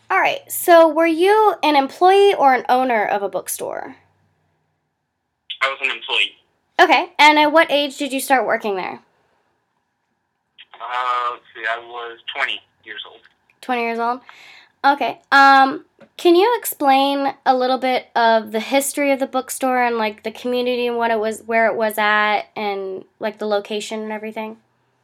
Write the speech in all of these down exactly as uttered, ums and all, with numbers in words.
All right. So, were you an employee or an owner of a bookstore? I was an employee. Okay. And at what age did you start working there? Uh, let's see, I was twenty years old. twenty years old? Okay. Um, can you explain a little bit of the history of the bookstore and like the community and what it was, where it was at, and like the location and everything?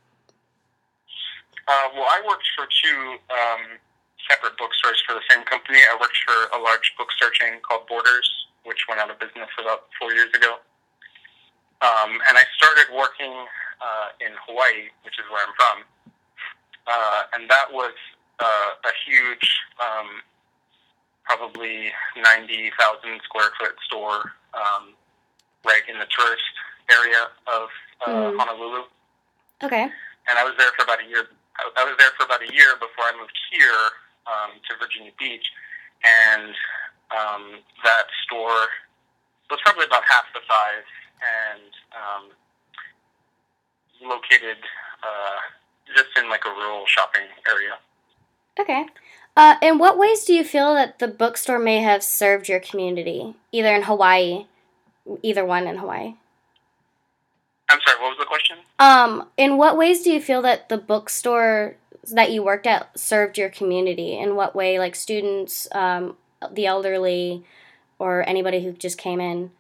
Uh, well, I worked for two um, separate bookstores for the same company. I worked for a large bookstore chain called Borders, which went out of business about four years ago. Um, and I started working uh, in Hawaii, which is where I'm from. Uh, and that was uh, a huge, um, probably ninety thousand square foot store um, right in the tourist area of uh, Mm-hmm. Honolulu. Okay. And I was there for about a year. I was there for about a year before I moved here um, to Virginia Beach, and um, that store was probably about half the size and um, located uh, just in like a rural shopping area. Okay. Uh, in what ways do you feel that the bookstore may have served your community, either in Hawaii, either one in Hawaii? I'm sorry, what was the question? Um, in what ways do you feel that the bookstore that you worked at served your community? In what way, like students, um, the elderly, or anybody who just came in?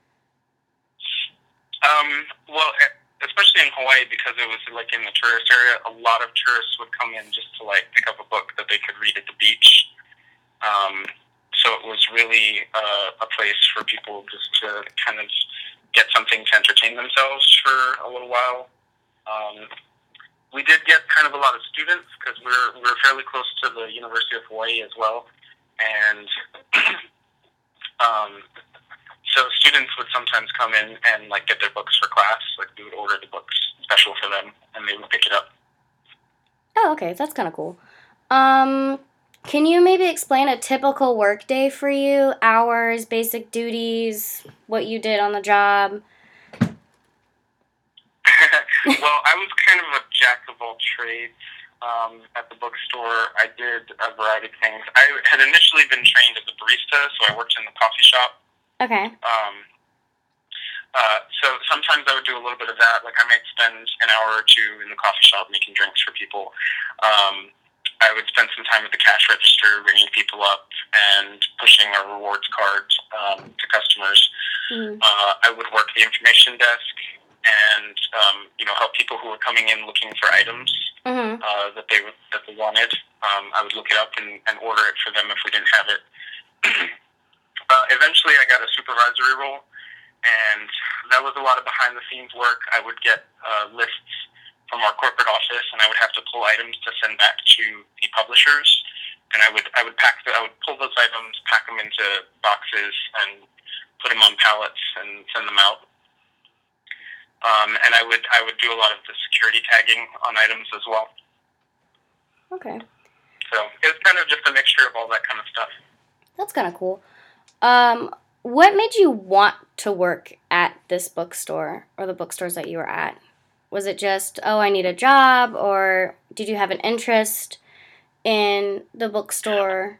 Um, well, e- especially in Hawaii, because it was like in the tourist area, a lot of tourists would come in just to like pick up a book that they could read at the beach. Um, so it was really uh, a place for people just to kind of get something to entertain themselves for a little while. Um, we did get kind of a lot of students because we're we're fairly close to the University of Hawaii as well, and um, so students would sometimes come in and like get their books for class. Like we would order the books special for them, and they would pick it up. Oh, okay, that's kind of cool. Um, can you maybe explain a typical work day for you? Hours, basic duties, what you did on the job? Well, I was kind of a jack of all trades um, at the bookstore. I did a variety of things. I had initially been trained as a barista, so I worked in the coffee shop. Okay. Um, uh, so sometimes I would do a little bit of that. Like I might spend an hour or two in the coffee shop making drinks for people. Um, I would spend some time at the cash register ringing people up and pushing our rewards cards um, to customers. Mm-hmm. Uh, I would work the information desk and um, you know help people who were coming in looking for items Mm-hmm. uh, that they that they wanted. Um, I would look it up and, and order it for them if we didn't have it. uh, eventually, I got a supervisory role, and that was a lot of behind the scenes work. I would get uh, lists from our corporate office, and I would have to pull items to send back to the publishers. And I would I would pack the, I would pull those items, pack them into boxes, and put them on pallets and send them out. Um, and I would I would do a lot of the security tagging on items as well. Okay. So it's kind of just a mixture of all that kind of stuff. That's kind of cool. Um, what made you want to work at this bookstore or the bookstores that you were at? Was it just, oh, I need a job, or did you have an interest in the bookstore?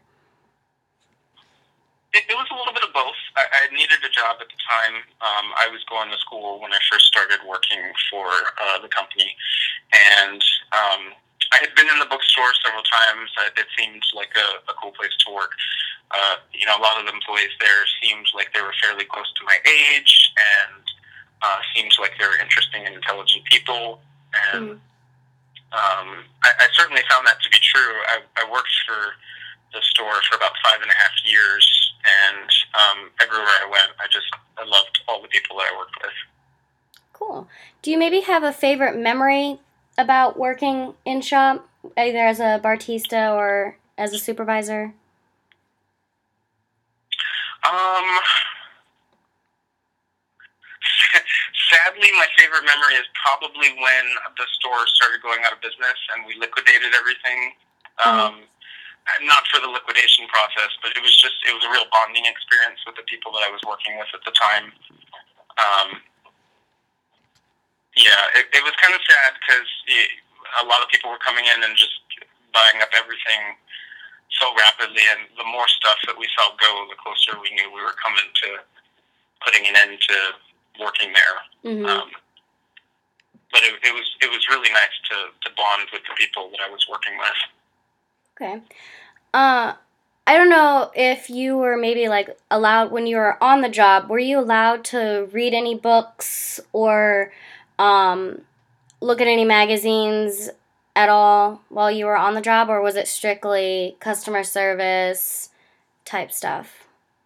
It, it was a little bit of both. I, I needed a job at the time. Um, I was going to school when I first started working for uh, the company, and um, I had been in the bookstore several times. It seemed like a, a cool place to work. Uh, you know, a lot of the employees there seemed like they were fairly close to my age, and uh, seemed like they were interesting and intelligent people. And Mm. um, I, I certainly found that to be true. I, I worked for the store for about five and a half years, and um, everywhere I went, I just I loved all the people that I worked with. Cool. Do you maybe have a favorite memory about working in shop, either as a bartista or as a supervisor? Um, Sadly, my favorite memory is probably when the store started going out of business and we liquidated everything. Okay. Um, not for the liquidation process, but it was just it was a real bonding experience with the people that I was working with at the time. Um, yeah, it, it was kind of sad because a lot of people were coming in and just buying up everything. so rapidly, and the more stuff that we saw go, the closer we knew we were coming to putting an end to working there. Mm-hmm. Um, but it, it was it was really nice to, to bond with the people that I was working with. Okay. Uh, I don't know if you were maybe like allowed when you were on the job. Were you allowed to read any books or um, look at any magazines at all while you were on the job, or was it strictly customer service type stuff?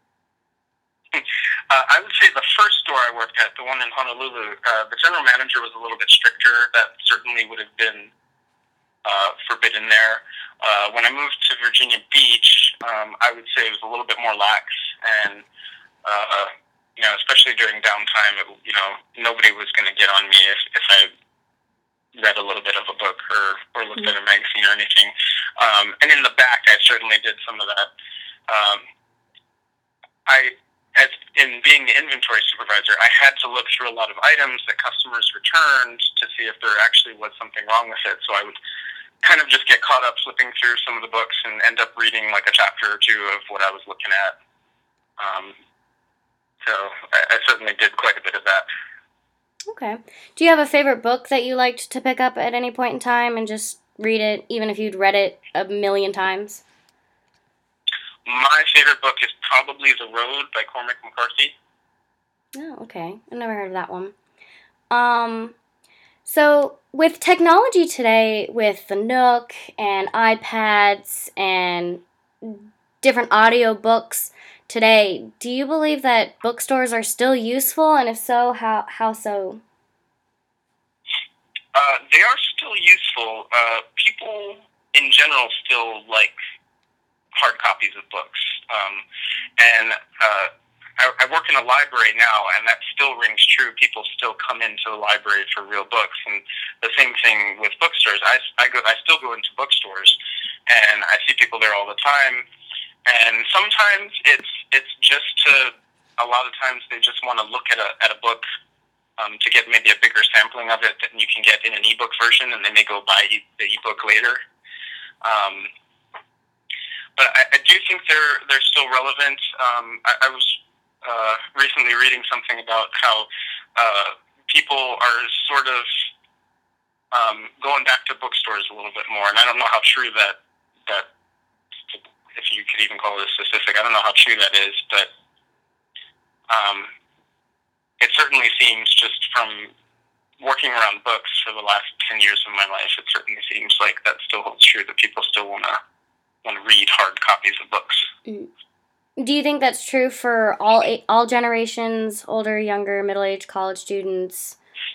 Uh, I would say the first store I worked at, the one in Honolulu, uh, the general manager was a little bit stricter. That certainly would have been uh, forbidden there. Uh, when I moved to Virginia Beach, um, I would say it was a little bit more lax, and uh, you know, especially during downtime, it, you know, nobody was going to get on me if, if I read a little bit of a book or, or looked mm-hmm. at a magazine or anything. Um, and in the back, I certainly did some of that. Um, I As in being the inventory supervisor, I had to look through a lot of items that customers returned to see if there actually was something wrong with it. So I would kind of just get caught up flipping through some of the books and end up reading like a chapter or two of what I was looking at. Um, so I, I certainly did quite a bit of that. Okay. Do you have a favorite book that you liked to pick up at any point in time and just read it, even if you'd read it a million times? My favorite book is probably The Road by Cormac McCarthy. Oh, okay. I've never heard of that one. Um, so with technology today, with the Nook and iPads and different audio books today, do you believe that bookstores are still useful? And if so, how, how so? Uh, they are still useful. Uh, people in general still like hard copies of books. Um, and uh, I, I work in a library now, and that still rings true. People still come into the library for real books. And the same thing with bookstores. I, I, go, I still go into bookstores, and I see people there all the time. And sometimes it's it's just to, a lot of times they just want to look at a, at a book um, to get maybe a bigger sampling of it that you can get in an ebook version, and then they go buy the ebook later. Um, But I, I do think they're they're still relevant. Um, I, I was uh, recently reading something about how uh, people are sort of um, going back to bookstores a little bit more, and I don't know how true that that if you could even call it a statistic. I don't know how true that is, but um, it certainly seems, just from working around books for the last ten years of my life, it certainly seems like that still holds true. That people still want to. want to read hard copies of books. Do you think that's true for all all generations, older, younger, middle-aged, college students?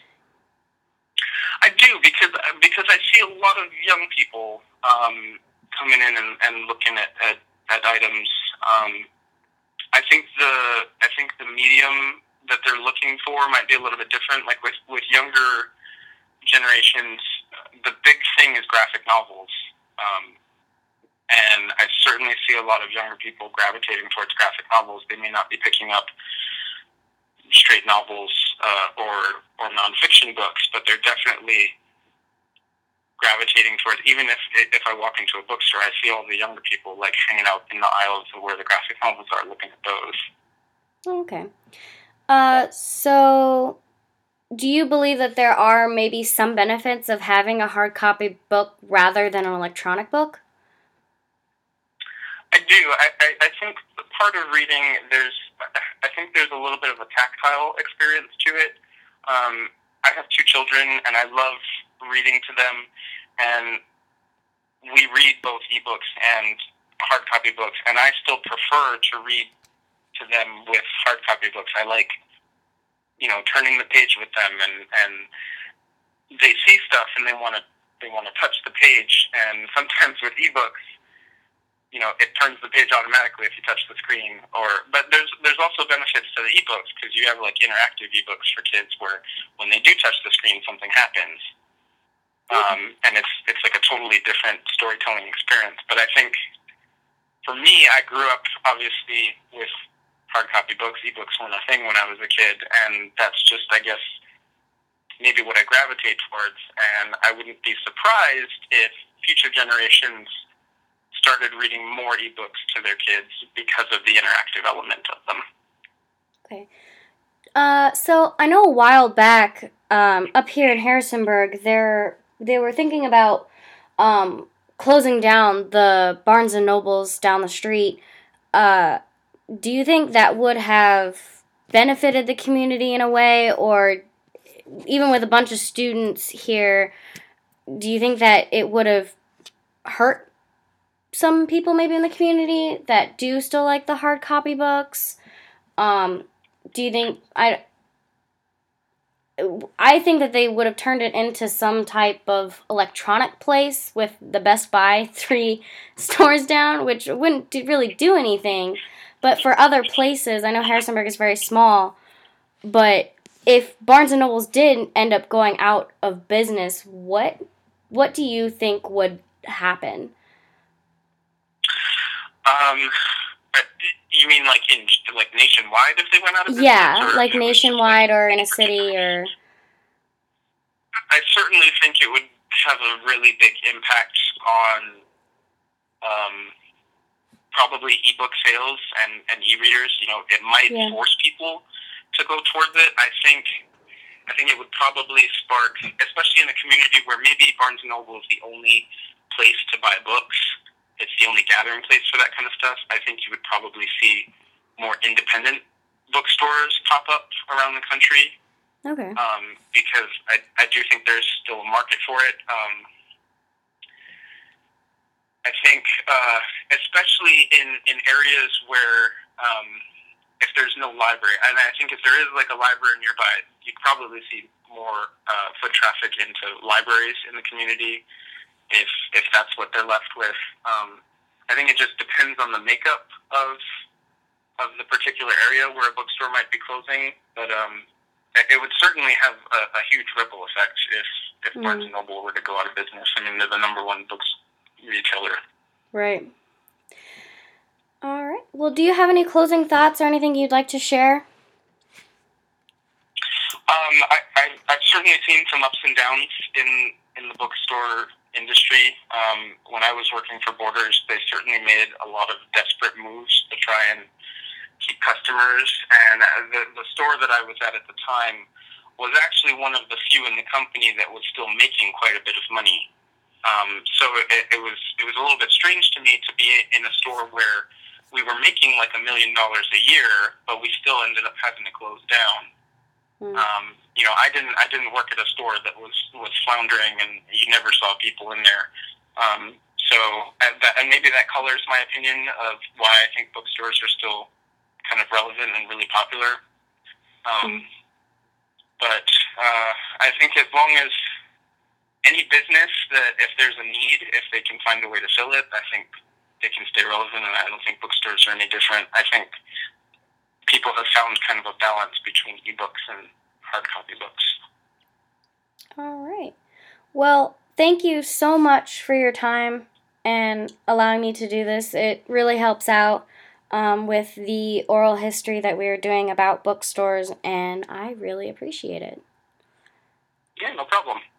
I do, because because I see a lot of young people um, coming in and, and looking at, at, at items. Um, I think the I think the medium that they're looking for might be a little bit different. Like with, with younger generations, the big thing is graphic novels. Um, And I certainly see a lot of younger people gravitating towards graphic novels. They may not be picking up straight novels uh, or or nonfiction books, but they're definitely gravitating towards. Even if if I walk into a bookstore, I see all the younger people like hanging out in the aisles of where the graphic novels are, looking at those. Okay. Uh, so do you believe that there are maybe some benefits of having a hard copy book rather than an electronic book? I do. I, I, I think part of reading, there's, I think there's a little bit of a tactile experience to it. Um, I have two children, and I love reading to them, and we read both ebooks and hard copy books, and I still prefer to read to them with hard copy books. I like, you know, turning the page with them, and, and they see stuff, and they want to they want to touch the page, and sometimes with ebooks, you know, it turns the page automatically if you touch the screen. Or, but there's there's also benefits to the ebooks, because you have like interactive ebooks for kids where when they do touch the screen, something happens, um, and it's it's like a totally different storytelling experience. But I think for me, I grew up obviously with hard copy books. Ebooks weren't a thing when I was a kid, and that's just, I guess, maybe what I gravitate towards. And I wouldn't be surprised if future generations started reading more ebooks to their kids because of the interactive element of them. Okay. Uh, so I know a while back, um, up here in Harrisonburg, there they were thinking about um, closing down the Barnes and Nobles down the street. Uh, do you think that would have benefited the community in a way, or even with a bunch of students here, do you think that it would have hurt some people maybe in the community that do still like the hard copy books? Um, do you think I? I think that they would have turned it into some type of electronic place with the Best Buy three stores down, which wouldn't do, really do anything. But for other places, I know Harrisonburg is very small, but if Barnes and Nobles did end up going out of business, what what do you think would happen? Um, you mean like in like nationwide if they went out of business? Yeah, like nationwide or in a city or. I certainly think it would have a really big impact on um, probably ebook sales and, and e-readers. You know, it might yeah. force people to go towards it. I think I think it would probably spark, especially in a community where maybe Barnes and Noble is the only place to buy books. It's the only gathering place for that kind of stuff. I think you would probably see more independent bookstores pop up around the country. Okay. Um, because I, I do think there's still a market for it. Um, I think, uh, especially in, in areas where um, if there's no library, and I think if there is like a library nearby, you'd probably see more uh, foot traffic into libraries in the community if if that's what they're left with. Um, I think it just depends on the makeup of of the particular area where a bookstore might be closing, but um, it would certainly have a, a huge ripple effect if, if mm. Barnes and Noble were to go out of business. I mean, they're the number one books retailer. Right. All right. Well, do you have any closing thoughts or anything you'd like to share? Um, I, I, I've certainly seen some ups and downs in, in the bookstore industry. Um, when I was working for Borders, they certainly made a lot of desperate moves to try and keep customers, and the, the store that I was at at the time was actually one of the few in the company that was still making quite a bit of money. Um, so it, it was it was a little bit strange to me to be in a store where we were making like a million dollars a year, but we still ended up having to close down. Mm. Um, you know, I didn't I didn't work at a store that was, was floundering, and you never saw people in there. Um, so and, that, and maybe that colors my opinion of why I think bookstores are still kind of relevant and really popular. Um, mm. But uh, I think as long as any business that if there's a need, if they can find a way to fill it, I think they can stay relevant, and I don't think bookstores are any different. I think people have found kind of a balance between ebooks and hard copy books. All right. Well, thank you so much for your time and allowing me to do this. It really helps out um, with the oral history that we are doing about bookstores, and I really appreciate it. Yeah, no problem.